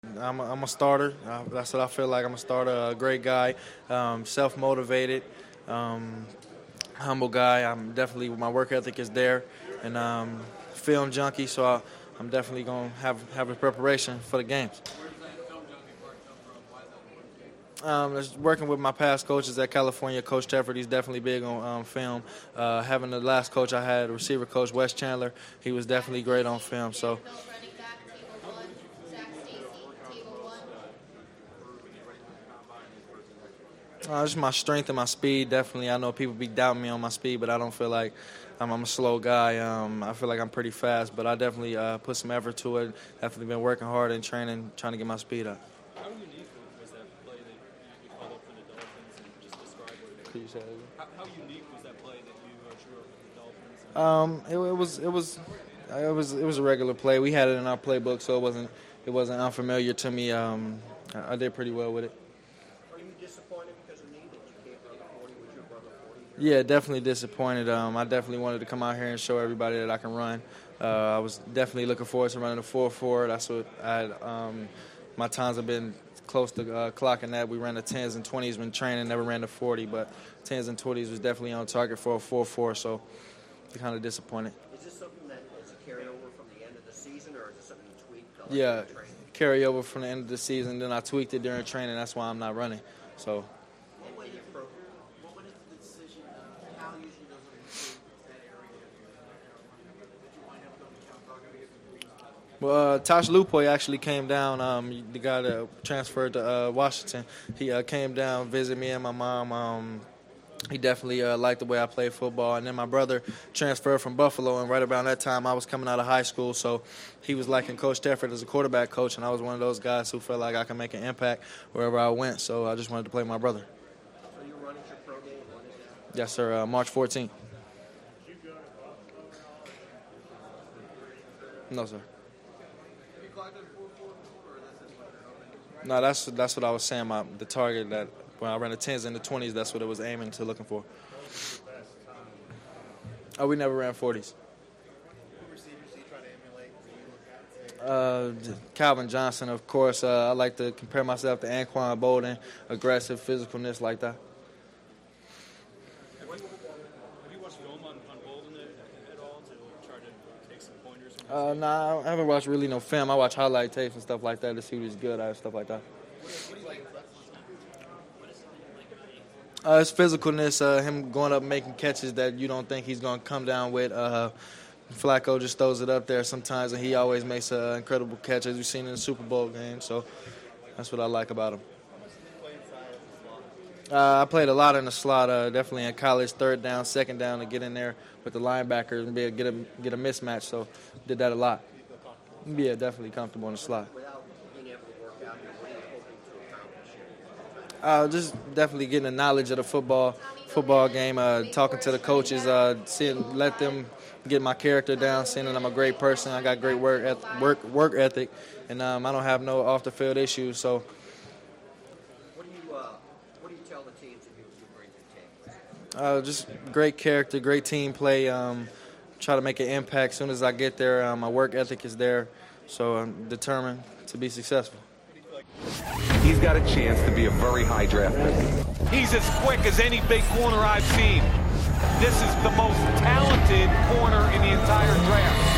I'm a starter. That's what I feel like. I'm a starter, a great guy, self-motivated, humble guy. I'm definitely, my work ethic is there, and film junkie, so I'm definitely going to have a preparation for the games. Just working with my past coaches at California, Coach Tefford, he's definitely big on film. Having the last coach I had, receiver coach Wes Chandler, he was definitely great on film. So. Just my strength and my speed, definitely. I know people be doubting me on my speed, but I don't feel like I'm a slow guy. I feel like I'm pretty fast, but I definitely put some effort to it. Definitely been working hard in training, trying to get my speed up. How unique was that play that you called up for the Dolphins, and just describe what it was? Could you say that again? How unique was that play that you drew up for the Dolphins? It was a regular play. We had it in our playbook, so it wasn't unfamiliar to me. I did pretty well with it. Are you disappointed because of need that you can't run the 40? Was your brother 40? Yeah, definitely disappointed. I definitely wanted to come out here and show everybody that I can run. I was definitely looking forward to running the 4.4. That's what I had. My times have been close to clocking that. We ran the 10s and 20s when training, never ran the 40, but 10s and 20s was definitely on target for a 4.4, so kind of disappointed. Is this something that is a carryover from the end of the season, or is it something you tweaked? Yeah, carryover from the end of the season. Then I tweaked it during training. That's why I'm not running. So. What went into the decision? How usually doesn't improve that area? Did you wind up going to Cal? Well, Tosh Lupoy actually came down, the guy that transferred to Washington. He came down, visited me and my mom. He definitely liked the way I played football. And then my brother transferred from Buffalo, and right around that time I was coming out of high school. So he was liking Coach Tefford as a quarterback coach, and I was one of those guys who felt like I could make an impact wherever I went. So I just wanted to play my brother. So you're running your pro day, when is that? Yes, sir, March 14th. No, sir. No, that's what I was saying. The target that when I ran the 10s and the 20s, that's what it was aiming to, looking for. Oh, we never ran 40s. Who receivers do you try to emulate? Calvin Johnson, of course. I like to compare myself to Anquan Bolden, aggressive, physicalness like that. Have you watched film on Bolden at all to try to take some pointers? No, I haven't watched really no film. I watch highlight tapes and stuff like that to see who he's good at, stuff like that. What do you like? His physicalness, him going up making catches that you don't think he's going to come down with. Flacco just throws it up there sometimes, and he always makes incredible catches. We've seen in the Super Bowl game, so that's what I like about him. I played a lot in the slot, definitely in college, third down, second down, to get in there with the linebackers and be able to get a mismatch, so did that a lot. Yeah, definitely comfortable in the slot. Without being able to work out here, what are you hoping to accomplish? Just definitely getting the knowledge of the football game, talking to the coaches, let them get my character down, seeing that I'm a great person. I got great work ethic, and I don't have no off the field issues. So, What do you tell the teams that you bring to the table? just great character, great team play. Try to make an impact as soon as I get there. My work ethic is there, so I'm determined to be successful. He's got a chance to be a very high draft pick. He's as quick as any big corner I've seen. This is the most talented corner in the entire draft.